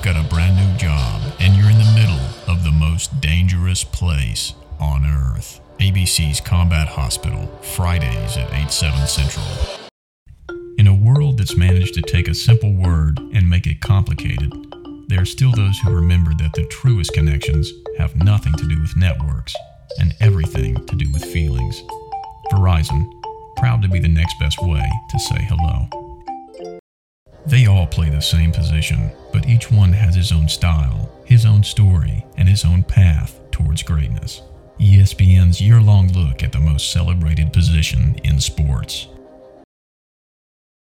got a brand new job, and you're in the middle of the most dangerous place on Earth. ABC's Combat Hospital, Fridays at 8/7 Central. In a world that's managed to take a simple word and make it complicated, there are still those who remember that the truest connections have nothing to do with networks and everything to do with feelings. Verizon, proud to be the next best way to say hello. They all play the same position, but each one has his own style, his own story, and his own path towards greatness. ESPN's year-long look at the most celebrated position in sports.